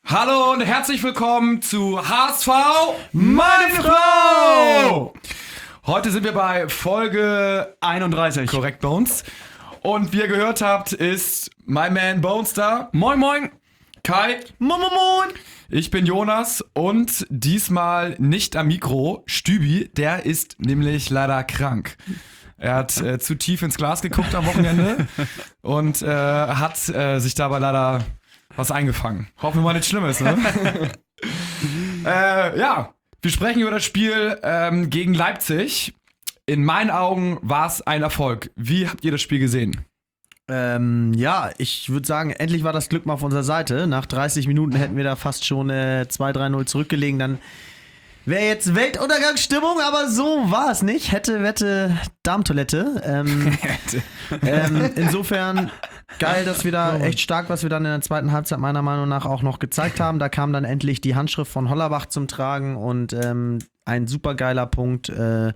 Hallo und herzlich willkommen zu HSV, meine Frau! Heute sind wir bei Folge 31. Korrekt, Bones. Und wie ihr gehört habt, ist my man Bones da. Moin, moin. Kai. Moin, moin, moin. Ich bin Jonas und diesmal nicht am Mikro. Stübi, der ist nämlich leider krank. Er hat zu tief ins Glas geguckt am Wochenende und hat sich dabei leider was eingefangen. Hoffen wir mal nichts Schlimmes, ne? Ja, wir sprechen über das Spiel gegen Leipzig. In meinen Augen war es ein Erfolg. Wie habt ihr das Spiel gesehen? Ja, ich würde sagen, endlich war das Glück mal auf unserer Seite. Nach 30 Minuten hätten wir da fast schon 2-3-0 zurückgelegen. Dann wäre jetzt Weltuntergangsstimmung, aber so war es nicht. Hätte, wette, Darmtoilette. Insofern geil, dass wir da echt stark, was wir dann in der zweiten Halbzeit meiner Meinung nach auch noch gezeigt haben. Da kam dann endlich die Handschrift von Hollerbach zum Tragen und ein super geiler Punkt.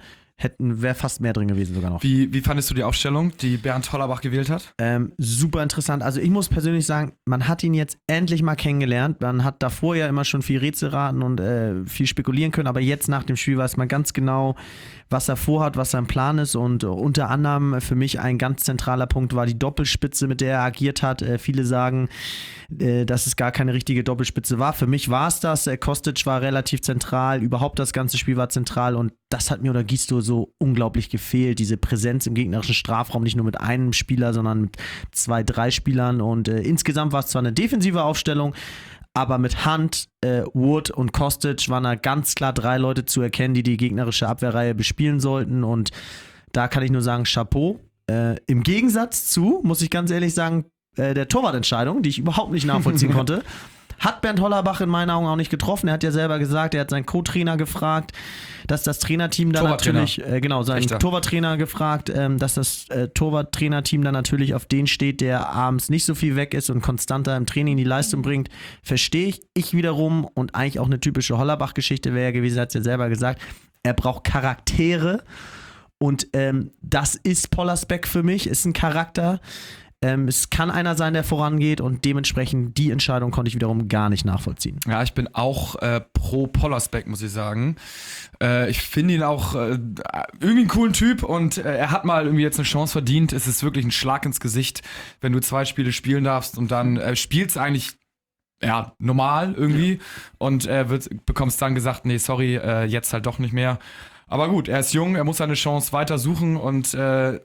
Wäre fast mehr drin gewesen sogar noch. Wie fandest du die Aufstellung, die Bernd Hollerbach gewählt hat? Super interessant. Also ich muss persönlich sagen, man hat ihn jetzt endlich mal kennengelernt. Man hat davor ja immer schon viel Rätsel raten und viel spekulieren können, aber jetzt nach dem Spiel weiß man ganz genau, was er vorhat, was sein Plan ist und unter anderem für mich ein ganz zentraler Punkt war die Doppelspitze, mit der er agiert hat. Viele sagen, dass es gar keine richtige Doppelspitze war. Für mich war es das. Kostic war relativ zentral, überhaupt das ganze Spiel war zentral und das hat mir oder Gisto so unglaublich gefehlt. Diese Präsenz im gegnerischen Strafraum, nicht nur mit einem Spieler, sondern mit 2, 3 Spielern und insgesamt war es zwar eine defensive Aufstellung, aber mit Hunt, Wood und Kostic waren da ganz klar 3 Leute zu erkennen, die die gegnerische Abwehrreihe bespielen sollten. Und da kann ich nur sagen, Chapeau. Im Gegensatz zu, muss ich ganz ehrlich sagen, der Torwartentscheidung, die ich überhaupt nicht nachvollziehen konnte, hat Bernd Hollerbach in meinen Augen auch nicht getroffen. Er hat ja selber gesagt, er hat seinen Co-Trainer gefragt, dass das Trainerteam dann natürlich, seinen Torwarttrainer gefragt, dass das Torwarttrainerteam dann natürlich auf den steht, der abends nicht so viel weg ist und konstanter im Training die Leistung bringt. Verstehe ich. Ich wiederum und eigentlich auch eine typische Hollerbach-Geschichte wäre ja gewesen, hat es ja selber gesagt, er braucht Charaktere und das ist Pollersbeck für mich, ist ein Charakter. Es kann einer sein, der vorangeht und dementsprechend die Entscheidung konnte ich wiederum gar nicht nachvollziehen. Ja, ich bin auch pro Pollersbeck, muss ich sagen. Ich finde ihn auch irgendwie einen coolen Typ und er hat mal irgendwie jetzt eine Chance verdient. Es ist wirklich ein Schlag ins Gesicht, wenn du 2 Spiele spielen darfst und dann spielst eigentlich normal irgendwie und bekommst dann gesagt, nee, sorry, jetzt halt doch nicht mehr. Aber gut, er ist jung, er muss seine Chance weiter suchen und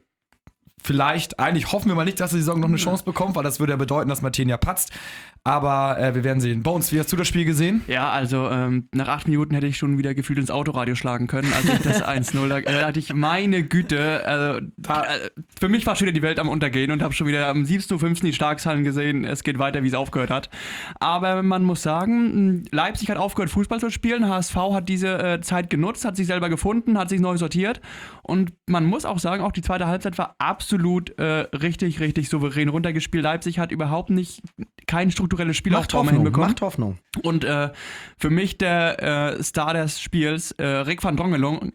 vielleicht, eigentlich hoffen wir mal nicht, dass die Saison noch eine Chance bekommt, weil das würde ja bedeuten, dass Martinia patzt. Aber wir werden sehen. Bones, wie hast du das Spiel gesehen? Ja, also nach 8 Minuten hätte ich schon wieder gefühlt ins Autoradio schlagen können, als ich das 1-0, da dachte ich, meine Güte, für mich war schon wieder die Welt am Untergehen und habe schon wieder am 7.5. die Starkshallen gesehen, es geht weiter, wie es aufgehört hat. Aber man muss sagen, Leipzig hat aufgehört, Fußball zu spielen, HSV hat diese Zeit genutzt, hat sich selber gefunden, hat sich neu sortiert und man muss auch sagen, auch die zweite Halbzeit war absolut richtig, richtig souverän runtergespielt. Leipzig hat überhaupt keinen strukturelles Spielaufbau mehr hinbekommen. Macht Hoffnung. Und für mich der Star des Spiels, Rick van Drongelen,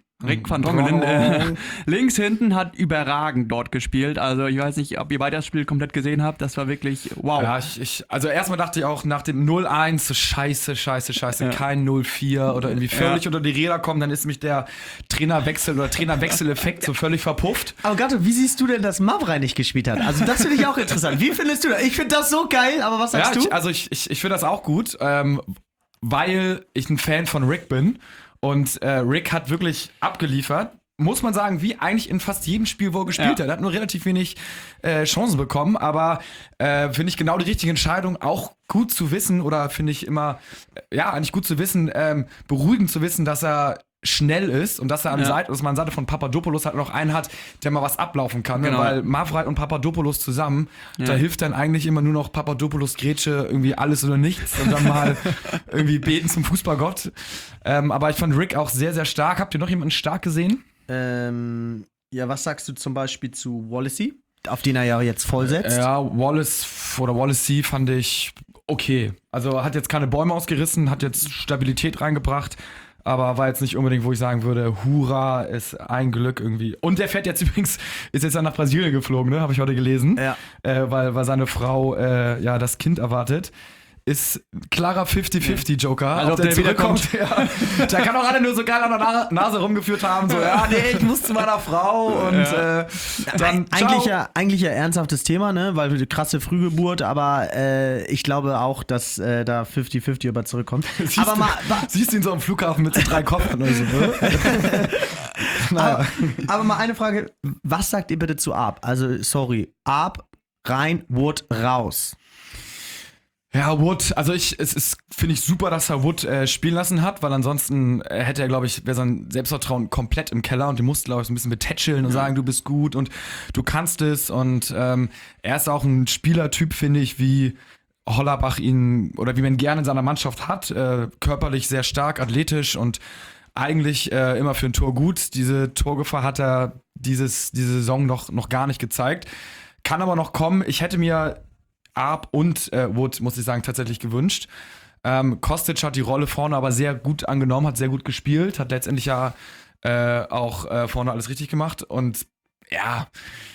links hinten hat überragend dort gespielt. Also ich weiß nicht, ob ihr beide das Spiel komplett gesehen habt. Das war wirklich wow. Ja, also erstmal dachte ich auch nach dem 0-1, so scheiße, kein 0-4 oder irgendwie völlig unter die Räder kommen, dann ist mich der Trainerwechsel oder Trainerwechseleffekt so völlig verpufft. Aber Gatto, wie siehst du denn, dass Mavrei nicht gespielt hat? Also das finde ich auch interessant. Wie findest du das? Ich finde das so geil, aber was sagst du? Ich finde das auch gut, weil ich ein Fan von Rick bin. Und Rick hat wirklich abgeliefert, muss man sagen, wie eigentlich in fast jedem Spiel, wo er gespielt hat. Er hat nur relativ wenig Chancen bekommen, aber finde ich genau die richtige Entscheidung, auch gut zu wissen oder finde ich immer, eigentlich gut zu wissen, beruhigend zu wissen, dass er schnell ist und dass er dass man an Seite von Papadopoulos halt noch einen hat, der mal was ablaufen kann. Genau. Weil Mavrei und Papadopoulos zusammen, da hilft dann eigentlich immer nur noch Papadopoulos Grätsche, irgendwie alles oder nichts und dann mal irgendwie beten zum Fußballgott. Aber ich fand Rick auch sehr, sehr stark. Habt ihr noch jemanden stark gesehen? Was sagst du zum Beispiel zu Wallacey, auf den er ja jetzt vollsetzt? Wallacey fand ich okay. Also hat jetzt keine Bäume ausgerissen, hat jetzt Stabilität reingebracht. Aber war jetzt nicht unbedingt, wo ich sagen würde, hurra, ist ein Glück irgendwie. Und der fährt jetzt übrigens, ist jetzt dann nach Brasilien geflogen, ne? Habe ich heute gelesen. Ja. Weil seine Frau das Kind erwartet. ist klarer 50-50 Joker. Also ob ob der zurückkommt, ja. Der kann auch alle nur so geil an der Nase rumgeführt haben, so, ja, nee, ich muss zu meiner Frau und dann Eigentlich ja ernsthaftes Thema, ne? Weil krasse Frühgeburt, aber ich glaube auch, dass da 50-50 über zurückkommt. Siehst du ihn so am Flughafen mit so 3 Koffern oder so, ne? Naja. Aber mal eine Frage, was sagt ihr bitte zu Arp? Also, sorry, Arp rein, Wood raus. Ja, Wood, also finde ich super, dass er Wood spielen lassen hat, weil ansonsten hätte er, glaube ich, wäre sein Selbstvertrauen komplett im Keller und du musst, glaube ich, so ein bisschen betätscheln und sagen, du bist gut und du kannst es und er ist auch ein Spielertyp, finde ich, wie Hollerbach ihn, oder wie man ihn gerne in seiner Mannschaft hat, körperlich sehr stark, athletisch und eigentlich immer für ein Tor gut. Diese Torgefahr hat er diese Saison noch gar nicht gezeigt. Kann aber noch kommen. Ich hätte mir Arp und Wood, muss ich sagen, tatsächlich gewünscht. Kostic hat die Rolle vorne aber sehr gut angenommen, hat sehr gut gespielt, hat letztendlich ja auch vorne alles richtig gemacht und ja,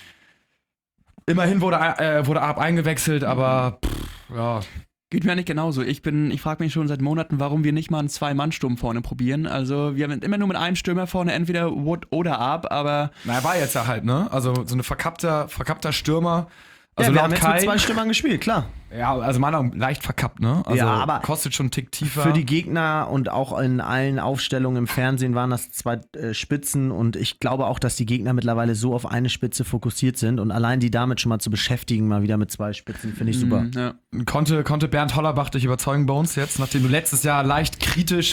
immerhin wurde Arp eingewechselt, aber ja. Geht mir nicht genauso. Ich frage mich schon seit Monaten, warum wir nicht mal einen 2-Mann-Sturm vorne probieren. Also wir haben immer nur mit einem Stürmer vorne, entweder Wood oder Arp, aber... Na, er war jetzt ja halt, ne? Also so eine verkappter Stürmer. Also ja, wir haben jetzt Kai, mit 2 Stürmern gespielt, klar. Ja, also meiner Meinung nach leicht verkappt, ne? Also ja, aber kostet schon einen Tick tiefer. Für die Gegner und auch in allen Aufstellungen im Fernsehen waren das 2 Spitzen und ich glaube auch, dass die Gegner mittlerweile so auf eine Spitze fokussiert sind und allein die damit schon mal zu beschäftigen, mal wieder mit 2 Spitzen, finde ich super. Ja. Konnte Bernd Hollerbach dich überzeugen, Bones, jetzt, nachdem du letzte Woche leicht kritisch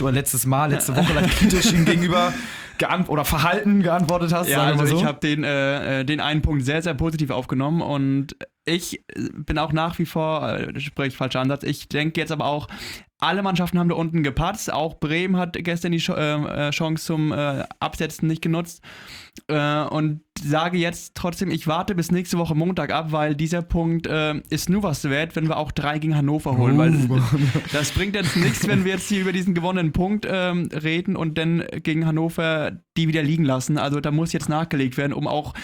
ihm gegenüber verhalten geantwortet hast? Ja, also so. Ich habe den einen Punkt sehr, sehr positiv aufgenommen und ich bin auch nach wie vor, sprich falscher Ansatz, ich denke jetzt aber auch, alle Mannschaften haben da unten gepatzt, auch Bremen hat gestern die Chance zum Absetzen nicht genutzt und sage jetzt trotzdem, ich warte bis nächste Woche Montag ab, weil dieser Punkt ist nur was wert, wenn wir auch 3 gegen Hannover holen, weil das bringt jetzt nichts, wenn wir jetzt hier über diesen gewonnenen Punkt reden und dann gegen Hannover die wieder liegen lassen, also da muss jetzt nachgelegt werden, um auch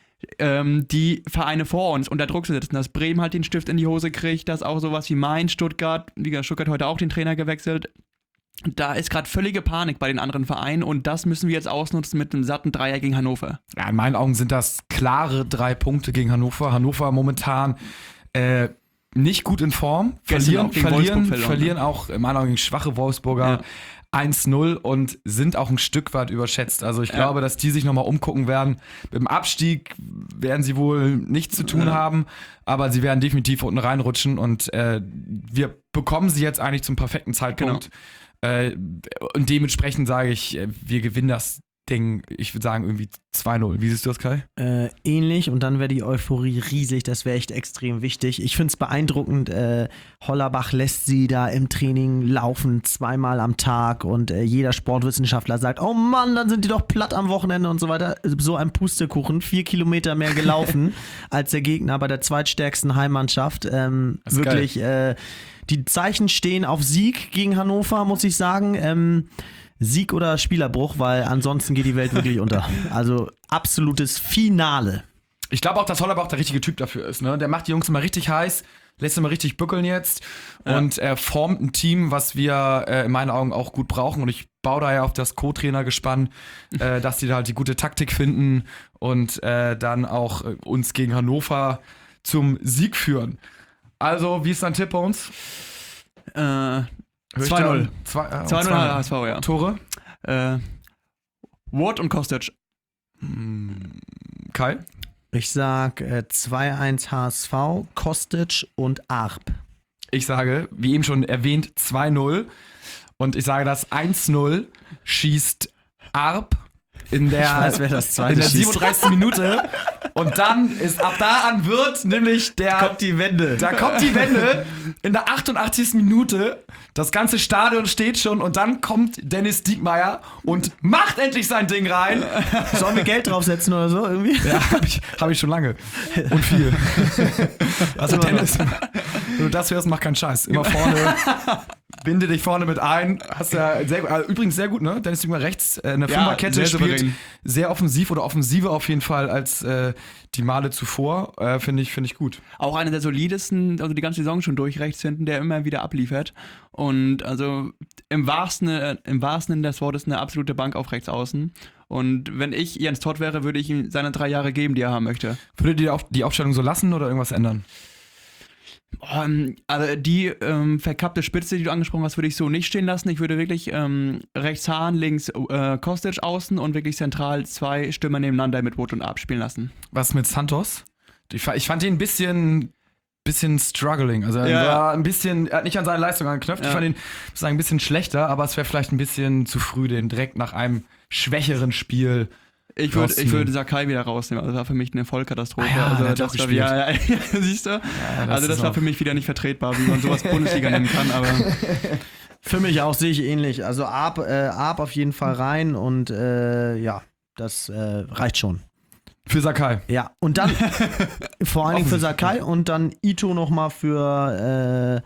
die Vereine vor uns unter Druck zu setzen, dass Bremen halt den Stift in die Hose kriegt, dass auch sowas wie Mainz, Stuttgart heute auch den Trainer gewechselt. Da ist gerade völlige Panik bei den anderen Vereinen und das müssen wir jetzt ausnutzen mit einem satten Dreier gegen Hannover. Ja, in meinen Augen sind das klare 3 Punkte gegen Hannover. Hannover momentan nicht gut in Form, verlieren auch in meinen Augen gegen schwache Wolfsburger. Ja. 1-0 und sind auch ein Stück weit überschätzt. Also ich glaube, dass die sich nochmal umgucken werden. Mit dem Abstieg werden sie wohl nichts zu tun haben, aber sie werden definitiv unten reinrutschen und wir bekommen sie jetzt eigentlich zum perfekten Zeitpunkt. Genau. Und dementsprechend sage ich, wir gewinnen das Ding, ich würde sagen irgendwie 2-0. Wie siehst du das, Kai? Ähnlich und dann wäre die Euphorie riesig, das wäre echt extrem wichtig. Ich finde es beeindruckend, Hollerbach lässt sie da im Training laufen, 2-mal am Tag und jeder Sportwissenschaftler sagt, oh Mann, dann sind die doch platt am Wochenende und so weiter. So ein Pustekuchen, 4 Kilometer mehr gelaufen als der Gegner bei der zweitstärksten Heimmannschaft. Wirklich, die Zeichen stehen auf Sieg gegen Hannover, muss ich sagen. Sieg oder Spielerbruch, weil ansonsten geht die Welt wirklich unter. Also absolutes Finale. Ich glaube auch, dass Hollerbach der richtige Typ dafür ist. Ne? Der macht die Jungs immer richtig heiß, lässt sie mal richtig bückeln jetzt und er formt ein Team, was wir in meinen Augen auch gut brauchen und ich baue da ja auf das Co-Trainer-Gespann, dass die da halt die gute Taktik finden und dann auch uns gegen Hannover zum Sieg führen. Also, wie ist dein Tipp bei uns? 2-0. 2-0 HSV, ja. Tore? Ward und Kostic. Kai? Ich sag 2-1 HSV, Kostic und Arp. Ich sage, wie eben schon erwähnt, 2-0. Und ich sage, das 1-0 schießt Arp in der 37. Minute. Und dann ab da an wird nämlich kommt die Wende. Da kommt die Wende in der 88. Minute. Das ganze Stadion steht schon und dann kommt Dennis Diekmeyer und macht endlich sein Ding rein. Sollen wir Geld draufsetzen oder so irgendwie? Ja, hab ich schon lange. Und viel. Also Wenn du das hörst, mach keinen Scheiß. Immer vorne, binde dich vorne mit ein. Hast ja übrigens sehr gut, ne? Dennis Jünger rechts, eine Fünferkette, sehr spielt souverän. sehr offensiv oder offensiver auf jeden Fall als die Male zuvor. Finde ich gut. Auch einer der solidesten, also die ganze Saison schon durch, rechts hinten, der immer wieder abliefert. Und also im wahrsten Sinne des Wortes eine absolute Bank auf rechts außen. Und wenn ich Jens Todt wäre, würde ich ihm seine 3 Jahre geben, die er haben möchte. Würdet ihr die Aufstellung so lassen oder irgendwas ändern? Also die verkappte Spitze, die du angesprochen hast, würde ich so nicht stehen lassen. Ich würde wirklich rechts Hahn, links Kostic außen und wirklich zentral 2 Stürmer nebeneinander mit Wout und Ab spielen lassen. Was mit Santos? Ich fand ihn ein bisschen struggling. Also er war ein bisschen, er hat nicht an seine Leistung angeknüpft. Ich fand ihn ein bisschen schlechter, aber es wäre vielleicht ein bisschen zu früh, den direkt nach einem schwächeren Spiel. Ich würde Sakai wieder rausnehmen. Also das war für mich eine Vollkatastrophe. Ja, also der hat das auch gespielt. siehst du? Ja, Also das war für mich wieder nicht vertretbar, wie man sowas Bundesliga nennen kann. Aber Für mich auch, sehe ich ähnlich. Also Ab auf jeden Fall rein und das reicht schon. Für Sakai. Ja, und dann vor allen Dingen für Sakai und dann Ito nochmal für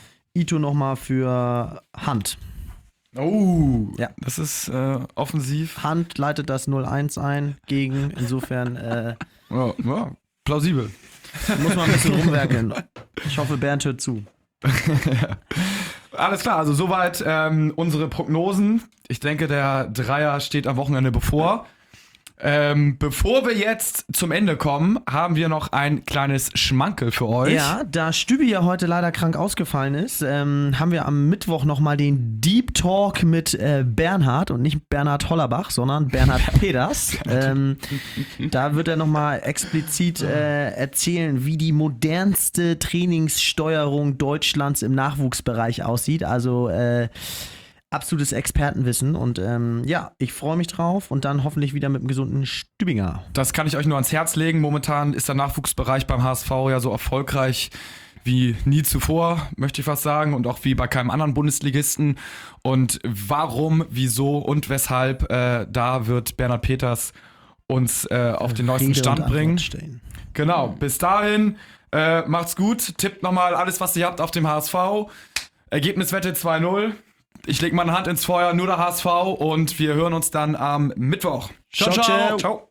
Hand. Oh, Ja. das ist offensiv. Hand leitet das 0-1 ein gegen, insofern Ja, plausibel. muss man ein bisschen rumwerkeln. Ich hoffe, Bernd hört zu. Alles klar, also soweit unsere Prognosen. Ich denke, der Dreier steht am Wochenende bevor. Bevor wir jetzt zum Ende kommen, haben wir noch ein kleines Schmankerl für euch. Ja, da Stübi ja heute leider krank ausgefallen ist, haben wir am Mittwoch nochmal den Deep Talk mit Bernhard und nicht Bernhard Hollerbach, sondern Bernhard Peters. Da wird er nochmal explizit erzählen, wie die modernste Trainingssteuerung Deutschlands im Nachwuchsbereich aussieht. Also absolutes Expertenwissen und ich freue mich drauf und dann hoffentlich wieder mit einem gesunden Stübinger. Das kann ich euch nur ans Herz legen. Momentan ist der Nachwuchsbereich beim HSV ja so erfolgreich wie nie zuvor, möchte ich fast sagen, und auch wie bei keinem anderen Bundesligisten. Und warum, wieso und weshalb, da wird Bernhard Peters uns auf den neuesten Rede Stand und Antwort bringen. stellen. Genau, bis dahin, macht's gut, tippt nochmal alles, was ihr habt auf dem HSV. Ergebniswette 2-0. Ich leg meine Hand ins Feuer, nur der HSV und wir hören uns dann am Mittwoch. Ciao, ciao. Ciao.